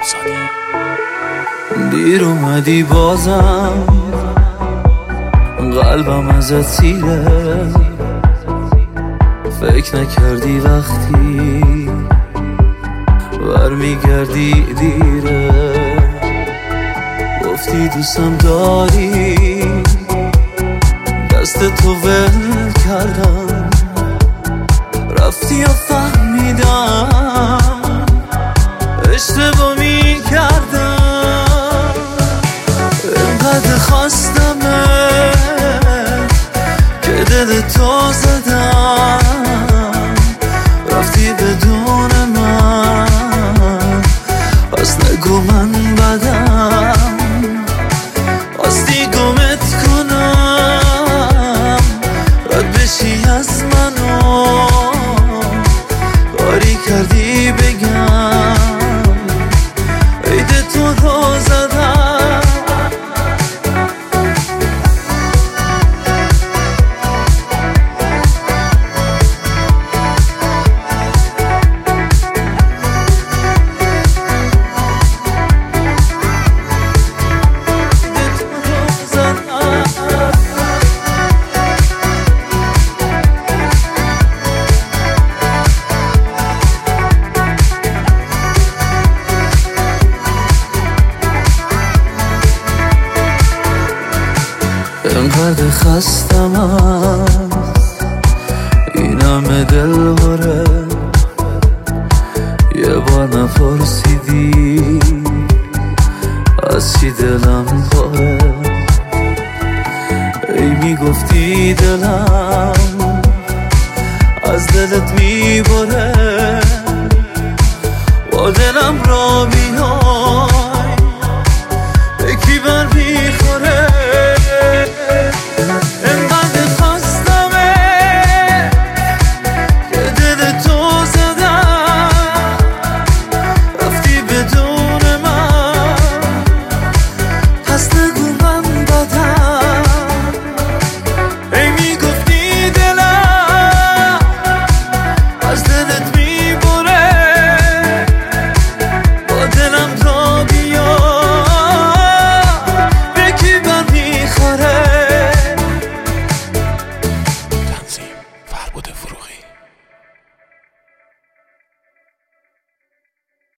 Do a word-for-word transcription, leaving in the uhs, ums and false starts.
ثانیه. دیر اومدی بازم قلبم ازت سیره، فکر نکردی وقتی برمیگردی دیره. گفتی دوستم داری، دست تو ول کردم، رفتی و فهمیدم اشتباه میکردم. اینقدر خواستمت که دل تو زدم، رفتی بدون من، پس نگو من بدم. خواستی گمت کنم، رد بشی از منو، کاری کردی بگم عید تو رو زدم. اینقدر خستم از این همه دل باره، یه بار نپرسیدی از چی دلم پاره. ای میگفتی دلم از دلت میبره، با دلم را میام